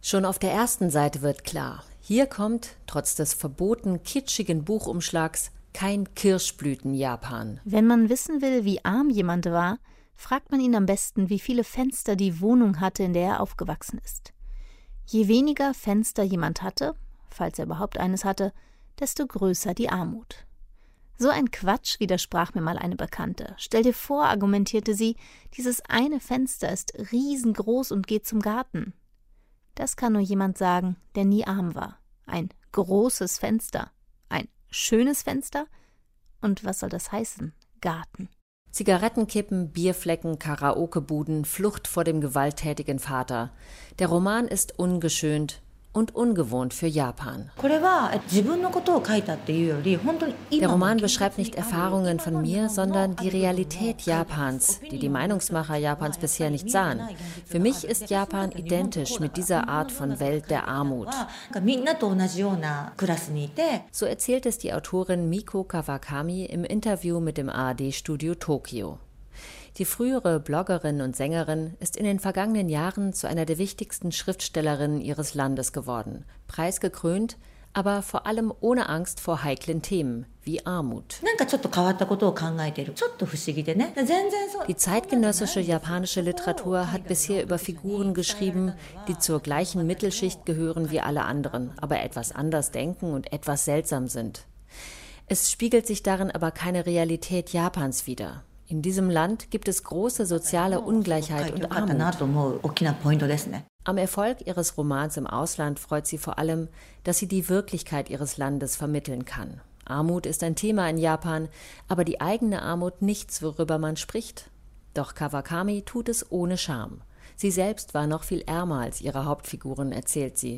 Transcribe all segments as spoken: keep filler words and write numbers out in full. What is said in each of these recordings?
Schon auf der ersten Seite wird klar, hier kommt, trotz des verboten kitschigen Buchumschlags, kein Kirschblüten-Japan. Wenn man wissen will, wie arm jemand war, fragt man ihn am besten, wie viele Fenster die Wohnung hatte, in der er aufgewachsen ist. Je weniger Fenster jemand hatte, falls er überhaupt eines hatte, desto größer die Armut. So ein Quatsch, widersprach mir mal eine Bekannte. Stell dir vor, argumentierte sie, dieses eine Fenster ist riesengroß und geht zum Garten. Das kann nur jemand sagen, der nie arm war. Ein großes Fenster. Ein schönes Fenster? Und was soll das heißen? Garten. Zigarettenkippen, Bierflecken, Karaokebuden, Flucht vor dem gewalttätigen Vater. Der Roman ist ungeschönt und ungewohnt für Japan. Der Roman beschreibt nicht Erfahrungen von mir, sondern die Realität Japans, die die Meinungsmacher Japans bisher nicht sahen. Für mich ist Japan identisch mit dieser Art von Welt der Armut. So erzählt es die Autorin Miko Kawakami im Interview mit dem A R D-Studio Tokio. Die frühere Bloggerin und Sängerin ist in den vergangenen Jahren zu einer der wichtigsten Schriftstellerinnen ihres Landes geworden. Preisgekrönt, aber vor allem ohne Angst vor heiklen Themen wie Armut. Die zeitgenössische japanische Literatur hat bisher über Figuren geschrieben, die zur gleichen Mittelschicht gehören wie alle anderen, aber etwas anders denken und etwas seltsam sind. Es spiegelt sich darin aber keine Realität Japans wider. In diesem Land gibt es große soziale Ungleichheit und Armut. Am Erfolg ihres Romans im Ausland freut sie vor allem, dass sie die Wirklichkeit ihres Landes vermitteln kann. Armut ist ein Thema in Japan, aber die eigene Armut nichts, worüber man spricht. Doch Kawakami tut es ohne Scham. Sie selbst war noch viel ärmer als ihre Hauptfiguren, erzählt sie.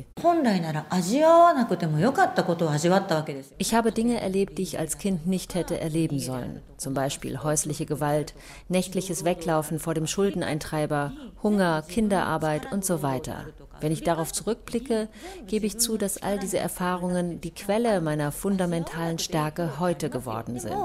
Ich habe Dinge erlebt, die ich als Kind nicht hätte erleben sollen. Zum Beispiel häusliche Gewalt, nächtliches Weglaufen vor dem Schuldeneintreiber, Hunger, Kinderarbeit und so weiter. Wenn ich darauf zurückblicke, gebe ich zu, dass all diese Erfahrungen die Quelle meiner fundamentalen Stärke heute geworden sind.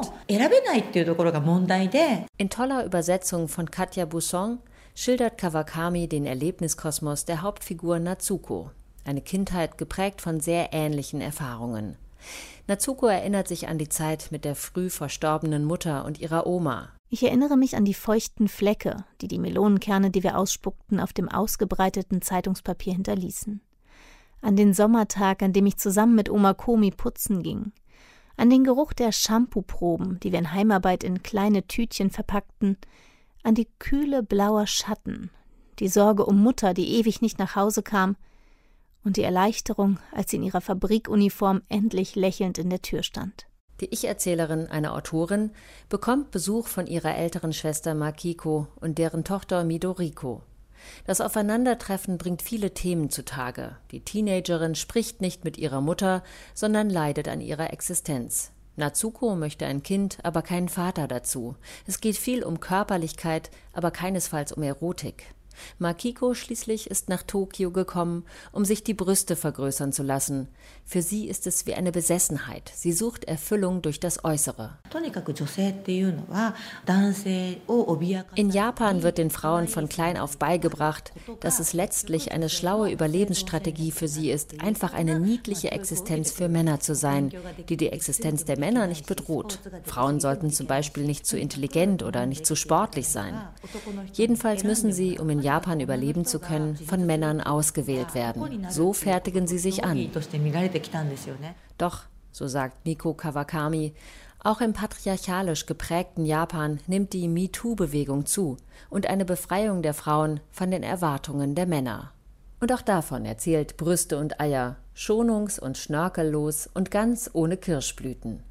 In toller Übersetzung von Katja Busson schildert Kawakami den Erlebniskosmos der Hauptfigur Natsuko, eine Kindheit geprägt von sehr ähnlichen Erfahrungen. Natsuko erinnert sich an die Zeit mit der früh verstorbenen Mutter und ihrer Oma. Ich erinnere mich an die feuchten Flecke, die die Melonenkerne, die wir ausspuckten, auf dem ausgebreiteten Zeitungspapier hinterließen. An den Sommertag, an dem ich zusammen mit Oma Komi putzen ging. An den Geruch der Shampoo-Proben, die wir in Heimarbeit in kleine Tütchen verpackten. An die Kühle blauer Schatten, die Sorge um Mutter, die ewig nicht nach Hause kam, und die Erleichterung, als sie in ihrer Fabrikuniform endlich lächelnd in der Tür stand. Die Ich-Erzählerin, eine Autorin, bekommt Besuch von ihrer älteren Schwester Makiko und deren Tochter Midoriko. Das Aufeinandertreffen bringt viele Themen zutage. Die Teenagerin spricht nicht mit ihrer Mutter, sondern leidet an ihrer Existenz. Natsuko möchte ein Kind, aber keinen Vater dazu. Es geht viel um Körperlichkeit, aber keinesfalls um Erotik. Makiko schließlich ist nach Tokio gekommen, um sich die Brüste vergrößern zu lassen. Für sie ist es wie eine Besessenheit. Sie sucht Erfüllung durch das Äußere. In Japan wird den Frauen von klein auf beigebracht, dass es letztlich eine schlaue Überlebensstrategie für sie ist, einfach eine niedliche Existenz für Männer zu sein, die die Existenz der Männer nicht bedroht. Frauen sollten zum Beispiel nicht zu intelligent oder nicht zu sportlich sein. Jedenfalls müssen sie, um in Japan überleben zu können, von Männern ausgewählt werden. So fertigen sie sich an. Doch, so sagt Miko Kawakami, auch im patriarchalisch geprägten Japan nimmt die MeToo-Bewegung zu und eine Befreiung der Frauen von den Erwartungen der Männer. Und auch davon erzählt Brüste und Eier, schonungs- und schnörkellos und ganz ohne Kirschblüten.